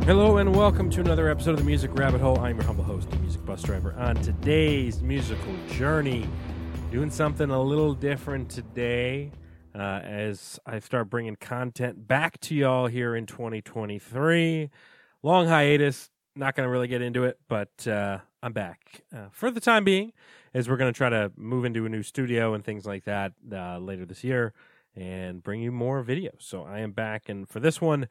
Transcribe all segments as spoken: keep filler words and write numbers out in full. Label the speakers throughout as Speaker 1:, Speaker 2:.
Speaker 1: Hello and welcome to another episode of the Music Rabbit Hole. I'm your humble host, the Music Bus Driver. On today's musical journey, doing something a little different today uh, as I start bringing content back to y'all here in twenty twenty-three. Long hiatus, not going to really get into it, but uh, I'm back uh, for the time being, as we're going to try to move into a new studio and things like that uh, later this year and bring you more videos. So I am back, and for this one,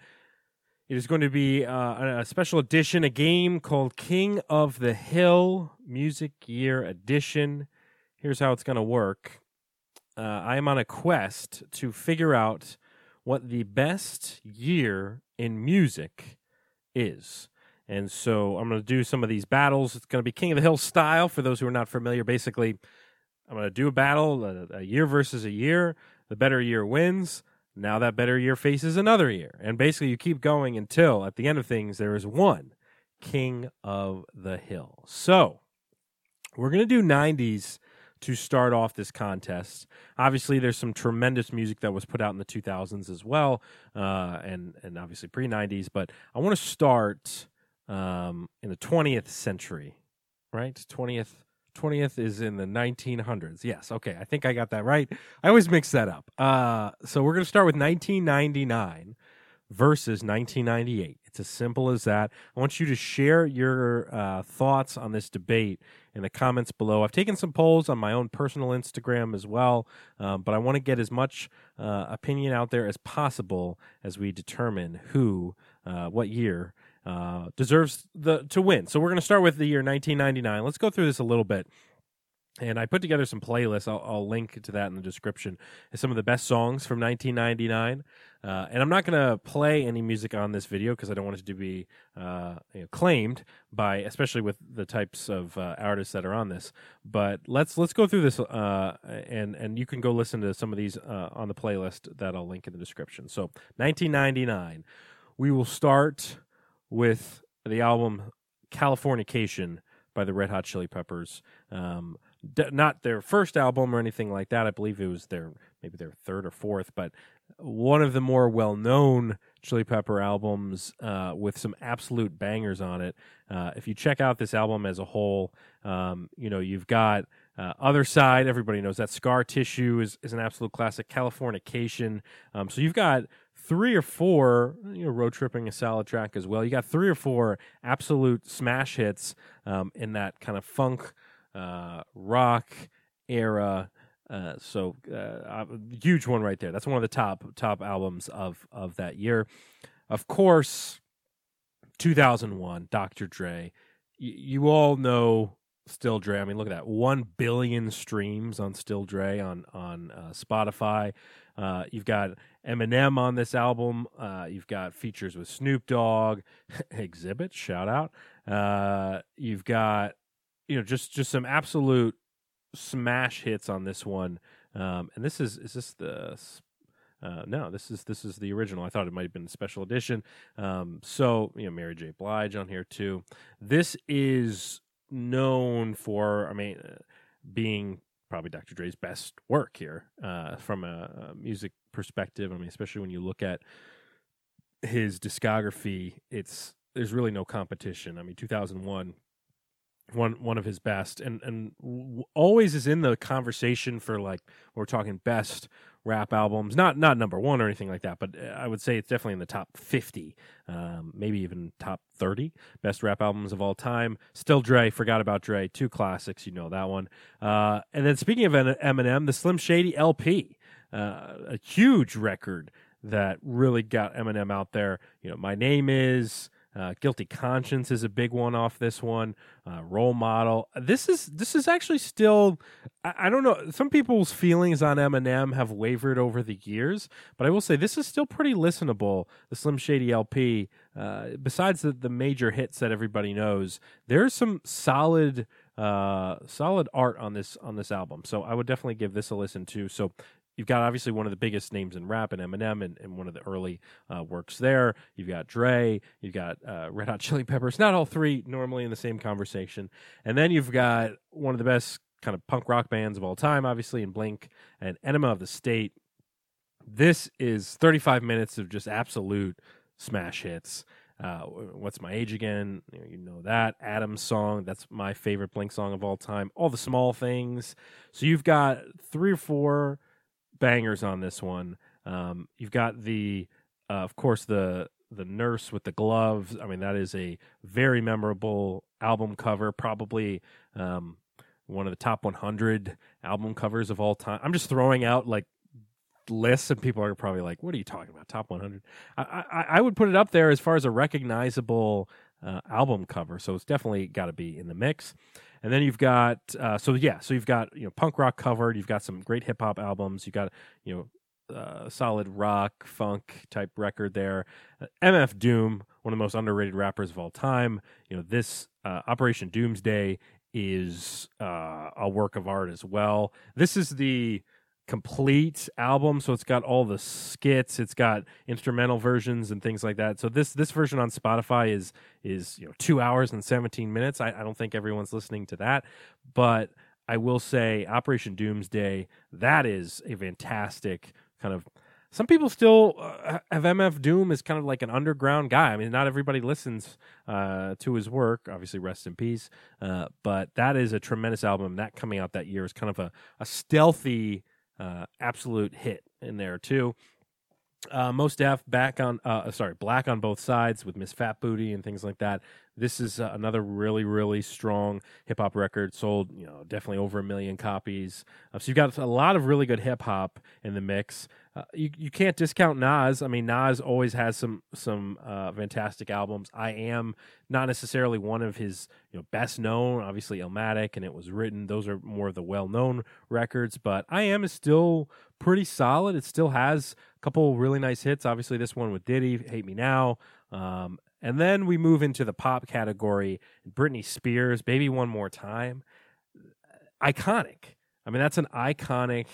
Speaker 1: it is going to be uh, a special edition, a game called King of the Hill Music Year Edition. Here's how it's going to work. Uh, I am on a quest to figure out what the best year in music is. And so I'm going to do some of these battles. It's going to be King of the Hill style for those who are not familiar. Basically, I'm going to do a battle, a, a year versus a year. The better year wins. Now that better year faces another year. And basically you keep going until, at the end of things, there is one King of the Hill. So we're going to do nineties to start off this contest. Obviously, there's some tremendous music that was put out in the two thousands as well, uh, and, and obviously pre-nineties. But I want to start um, in the twentieth century, right? twentieth twentieth is in the nineteen hundreds. Yes, okay, I think I got that right. I always mix that up. Uh, so we're going to start with nineteen ninety-nine versus nineteen ninety-eight. It's as simple as that. I want you to share your uh, thoughts on this debate in the comments below. I've taken some polls on my own personal Instagram as well, um, but I want to get as much uh, opinion out there as possible as we determine who, uh, what year, Uh, deserves the to win. So we're going to start with the year nineteen ninety-nine. Let's go through this a little bit. And I put together some playlists. I'll, I'll link to that in the description. It's some of the best songs from nineteen ninety-nine. Uh, and I'm not going to play any music on this video because I don't want it to be uh, you know, claimed by, especially with the types of uh, artists that are on this. But let's let's go through this, uh, and and you can go listen to some of these uh, on the playlist that I'll link in the description. So nineteen ninety-nine, we will start with the album Californication by the Red Hot Chili Peppers. Um, d- not their first album or anything like that. I believe it was their maybe their third or fourth, but one of the more well-known Chili Pepper albums uh, with some absolute bangers on it. Uh, if you check out this album as a whole, um, you know, you've got uh, Other Side. Everybody knows that. Scar Tissue is, is an absolute classic. Californication. Um, so you've got three or four, you know, Road Tripping, a solid track as well. You got three or four absolute smash hits um, in that kind of funk, uh, rock era. Uh, so uh, huge one right there. That's one of the top top albums of of that year. Of course, two thousand one, Doctor Dre. Y- you all know Still Dre. I mean, look at that, one billion streams on Still Dre on on uh, Spotify. Uh, you've got Eminem on this album. Uh, you've got features with Snoop Dogg, Exhibit, shout out. Uh, you've got, you know, just just some absolute smash hits on this one. Um, and this is is this the uh, no, this is this is the original. I thought it might have been a special edition. Um, so you know, Mary J. Blige on here too. This is known for, I mean, uh, being probably Doctor Dre's best work here uh, from a, a music perspective. I mean, especially when you look at his discography, it's there's really no competition. I mean, two thousand one, one one of his best, and and w- always is in the conversation for, like, we're talking best rap albums, not not number one or anything like that, but I would say it's definitely in the top fifty, um, maybe even top thirty best rap albums of all time. Still Dre, Forgot About Dre, two classics, you know that one. Uh, and then speaking of Eminem, the Slim Shady L P, uh, a huge record that really got Eminem out there. You know, My Name Is, Uh, Guilty Conscience is a big one off this one. Uh, Role Model. This is this is actually still, I, I don't know, some people's feelings on Eminem have wavered over the years, but I will say this is still pretty listenable, the Slim Shady L P. Uh, besides the, the major hits that everybody knows, there's some solid uh, solid art on this on this album. So I would definitely give this a listen to. So you've got obviously one of the biggest names in rap in Eminem and, and one of the early uh, works there. You've got Dre. You've got uh, Red Hot Chili Peppers. Not all three normally in the same conversation. And then you've got one of the best kind of punk rock bands of all time, obviously, in Blink and Enema of the State. This is thirty-five minutes of just absolute smash hits. uh, What's My Age Again? You know, you know that. Adam's Song, that's my favorite Blink song of all time. All the Small Things. So you've got three or four bangers on this one. Um, you've got the, uh, of course, the the nurse with the gloves. I mean, that is a very memorable album cover, probably um, one of the top one hundred album covers of all time. I'm just throwing out like lists, and people are probably like, what are you talking about, top one hundred? I, I, I would put it up there as far as a recognizable uh, album cover, so it's definitely got to be in the mix. And then you've got, uh, so yeah, so you've got, you know, punk rock covered, you've got some great hip-hop albums, you've got, you know, Uh, solid rock, funk type record there. Uh, M F Doom, one of the most underrated rappers of all time. You know, this uh, Operation Doomsday is uh, a work of art as well. This is the complete album, so it's got all the skits, it's got instrumental versions and things like that. So this this version on Spotify is is you know two hours and seventeen minutes. I, I don't think everyone's listening to that, but I will say Operation Doomsday, that is a fantastic kind of, some people still uh, have M F Doom as kind of like an underground guy. I mean, not everybody listens uh, to his work, obviously rest in peace, uh, but that is a tremendous album. That coming out that year is kind of a, a stealthy, uh, absolute hit in there too. Uh, Mos Def back on, uh, sorry, Black on Both Sides with Miss Fat Booty and things like that. This is uh, another really, really strong hip hop record. Sold, you know, definitely over a million copies. Uh, so you've got a lot of really good hip hop in the mix. Uh, you you can't discount Nas. I mean, Nas always has some some uh, fantastic albums. I Am not necessarily one of his you know best known. Obviously, Illmatic and It Was Written. Those are more of the well known records. But I Am is still pretty solid. It still has a couple really nice hits. Obviously, this one with Diddy, Hate Me Now. Um, and then we move into the pop category. Britney Spears, Baby One More Time. Iconic. I mean, that's an iconic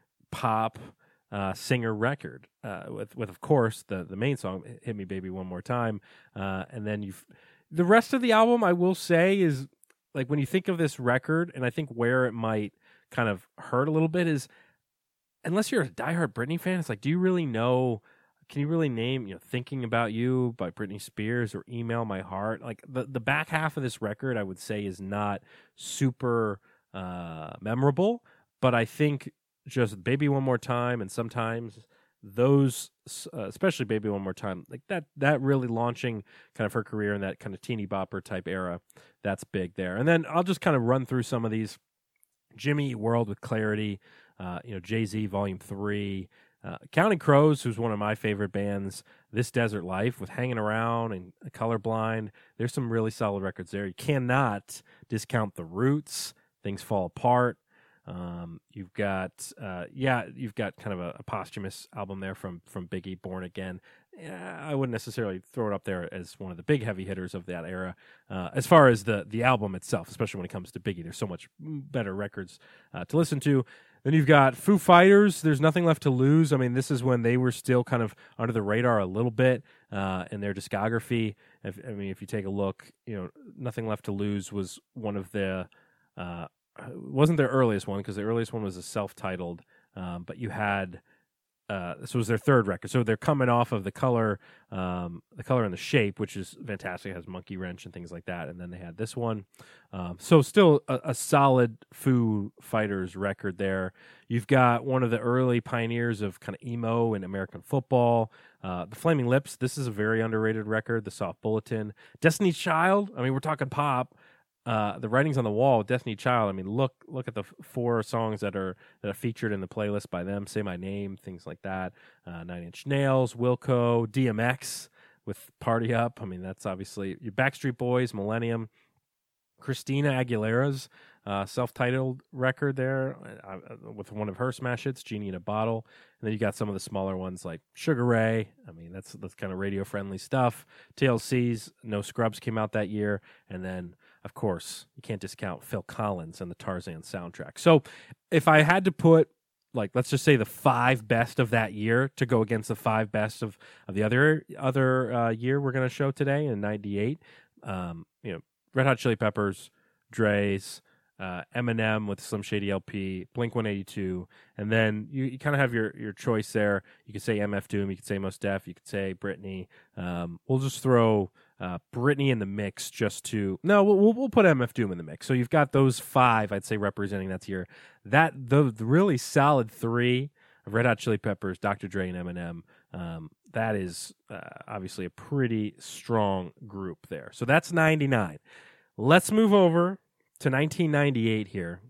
Speaker 1: pop uh, singer record uh, with, with, of course, the, the main song, Hit Me Baby One More Time. Uh, and then you've the rest of the album, I will say, is like when you think of this record, and I think where it might kind of hurt a little bit is, unless you're a diehard Britney fan, it's like, do you really know, can you really name, you know, Thinking About You by Britney Spears or Email My Heart? Like the, the back half of this record, I would say, is not super uh, memorable, but I think just Baby One More Time and Sometimes, those, uh, especially Baby One More Time, like that, that really launching kind of her career in that kind of teeny bopper type era, that's big there. And then I'll just kind of run through some of these. Jimmy Eat World with Clarity, uh, you know, Jay-Z Volume three, uh, Counting Crows, who's one of my favorite bands, This Desert Life with Hanging Around and Colorblind. There's some really solid records there. You cannot discount The Roots, Things Fall Apart. Um, you've got, uh, yeah, you've got kind of a, a posthumous album there from from Biggie, Born Again. Yeah, I wouldn't necessarily throw it up there as one of the big heavy hitters of that era. Uh, as far as the the album itself, especially when it comes to Biggie, there's so much better records uh, to listen to. Then you've got Foo Fighters, There's Nothing Left to Lose. I mean, this is when they were still kind of under the radar a little bit uh, in their discography. If, I mean, if you take a look, you know, Nothing Left to Lose was one of the uh, wasn't their earliest one, because the earliest one was a self-titled, um, but you had uh, this was their third record, so they're coming off of the color, um, the color and the shape, which is fantastic. It has Monkey Wrench and things like that, and then they had this one. Um, so still a, a solid Foo Fighters record there. You've got one of the early pioneers of kind of emo and American football, uh, the Flaming Lips. This is a very underrated record. The Soft Bulletin, Destiny's Child. I mean, we're talking pop. Uh, the Writings on the Wall, Destiny Child. I mean, look look at the f- four songs that are that are featured in the playlist by them. Say My Name, things like that. Uh, Nine Inch Nails, Wilco, D M X with Party Up. I mean, that's obviously your Backstreet Boys, Millennium. Christina Aguilera's uh, self-titled record there uh, with one of her smash hits, Genie in a Bottle. And then you got some of the smaller ones like Sugar Ray. I mean, that's that's kind of radio-friendly stuff. T L C's No Scrubs came out that year. And then, of course, you can't discount Phil Collins and the Tarzan soundtrack. So if I had to put, like, let's just say the five best of that year to go against the five best of, of the other other uh, year we're going to show today in ninety-eight, um, you know, Red Hot Chili Peppers, Dre's, uh, Eminem with Slim Shady L P, Blink one eighty-two, and then you, you kind of have your, your choice there. You could say M F Doom, you could say Mos Def, you could say Britney. Um, we'll just throw uh, Britney in the mix just to no, we'll, we'll we'll put M F Doom in the mix. So you've got those five, I'd say, representing that year. That the, the really solid three of Red Hot Chili Peppers, Doctor Dre, and Eminem. Um, that is uh, obviously a pretty strong group there. So that's ninety-nine. Let's move over to nineteen ninety-eight here.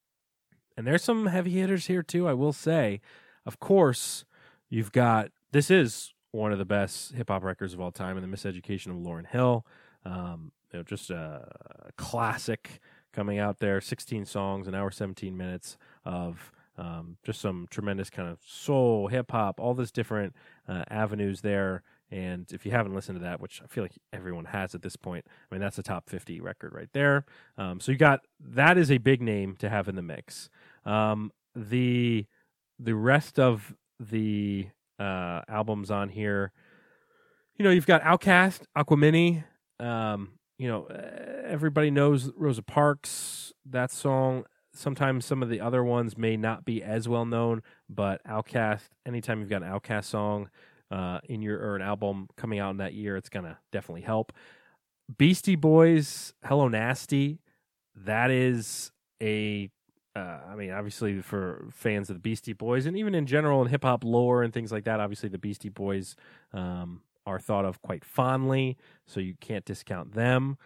Speaker 1: And there's some heavy hitters here too, I will say. Of course, you've got, this is one of the best hip-hop records of all time, and The Miseducation of Lauryn Hill. Um, you know, just a classic coming out there, sixteen songs, an hour, seventeen minutes of um, just some tremendous kind of soul, hip-hop, all these different uh, avenues there. And if you haven't listened to that, which I feel like everyone has at this point, I mean, that's a top fifty record right there. Um, so you got, that is a big name to have in the mix. Um, the the rest of the uh, albums on here, you know, you've got Outkast, Aquemini. Um, you know, everybody knows Rosa Parks, that song. Sometimes some of the other ones may not be as well known, but Outkast, anytime you've got an Outkast song, Uh, in your or an album coming out in that year, it's gonna definitely help. Beastie Boys, Hello Nasty, that is a, uh, I mean, obviously for fans of the Beastie Boys, and even in general in hip hop lore and things like that, obviously the Beastie Boys um, are thought of quite fondly, so you can't discount them.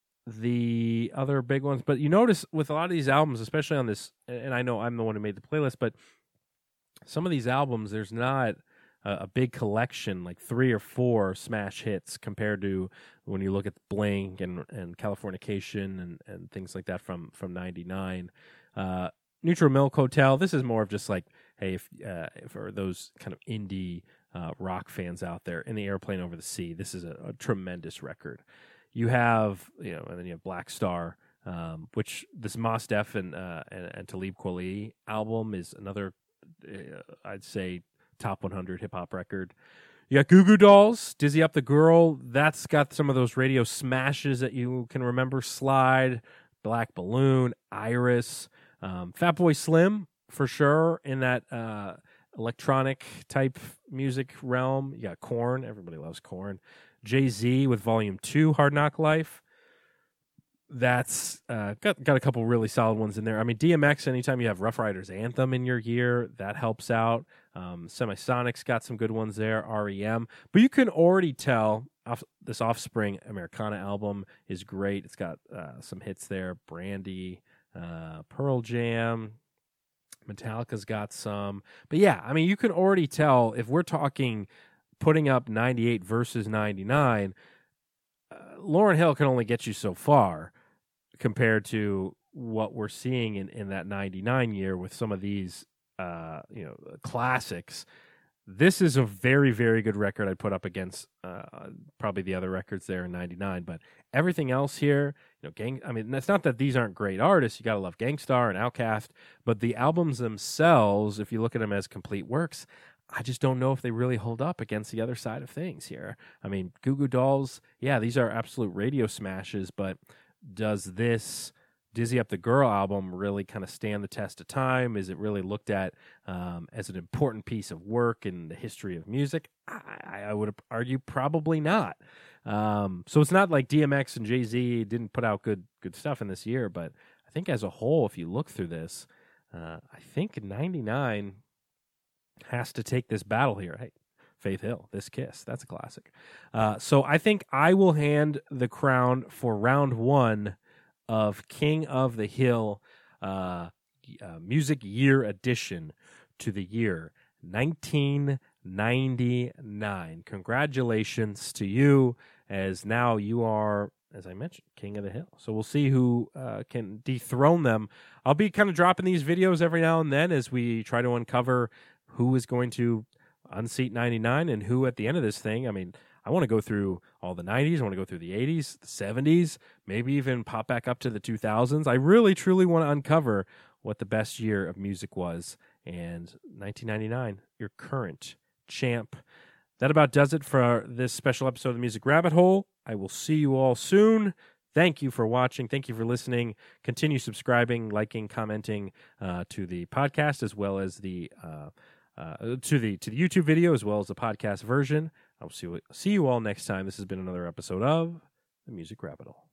Speaker 1: The other big ones, but you notice with a lot of these albums, especially on this, and I know I'm the one who made the playlist, but some of these albums, there's not a big collection, like three or four smash hits compared to when you look at Blink and, and Californication and, and things like that from, from ninety-nine. Uh, Neutral Milk Hotel, this is more of just like, hey, if, uh, for those kind of indie uh, rock fans out there, In the Airplane Over the Sea, this is a, a tremendous record. You have, you know, and then you have Black Star, um, which this Mos Def and, uh, and, and Talib Kweli album is another, uh, I'd say, top one hundred hip-hop record. You got Goo Goo Dolls, Dizzy Up the Girl. That's got some of those radio smashes that you can remember. Slide, Black Balloon, Iris, um, Fatboy Slim, for sure, in that uh, electronic-type music realm. You got Korn. Everybody loves Korn. Jay-Z with Volume two, Hard Knock Life. That's uh, got got a couple really solid ones in there. I mean, D M X, anytime you have Rough Riders Anthem in your year, that helps out. Um, Semisonic's got some good ones there, R E M. But you can already tell off, this Offspring Americana album is great. It's got uh, some hits there. Brandy, uh, Pearl Jam, Metallica's got some. But yeah, I mean, you can already tell if we're talking putting up ninety-eight versus ninety-nine, uh, Lauryn Hill can only get you so far compared to what we're seeing in, in that ninety-nine year with some of these, uh, you know, classics. This is a very, very good record I'd put up against uh, probably the other records there in ninety-nine. But everything else here, you know, gang. I mean, it's not that these aren't great artists. You got to love Gangstar and Outkast. But the albums themselves, if you look at them as complete works, I just don't know if they really hold up against the other side of things here. I mean, Goo Goo Dolls, yeah, these are absolute radio smashes, but does this Dizzy Up the Girl album really kind of stand the test of time? Is it really looked at um, as an important piece of work in the history of music? I, I would argue probably not. Um, so it's not like D M X and Jay-Z didn't put out good good stuff in this year, but I think as a whole, if you look through this, uh, I think ninety-nine has to take this battle here. Hey, Faith Hill, This Kiss, that's a classic. Uh, so I think I will hand the crown for round one of King of the Hill uh, uh, Music Year Edition to the year nineteen ninety-nine. Congratulations to you, as now you are, as I mentioned, King of the Hill. So we'll see who uh, can dethrone them. I'll be kind of dropping these videos every now and then as we try to uncover who is going to unseat ninety-nine and who at the end of this thing. I mean, I want to go through all the nineties. I want to go through the eighties, the seventies, maybe even pop back up to the two thousands. I really, truly want to uncover what the best year of music was. And nineteen ninety-nine, your current champ. That about does it for this special episode of the Music Rabbit Hole. I will see you all soon. Thank you for watching. Thank you for listening. Continue subscribing, liking, commenting uh, to the podcast as well as the uh, uh, to the to the YouTube video as well as the podcast version. I'll see you, see you all next time. This has been another episode of The Music Rabbit Hole.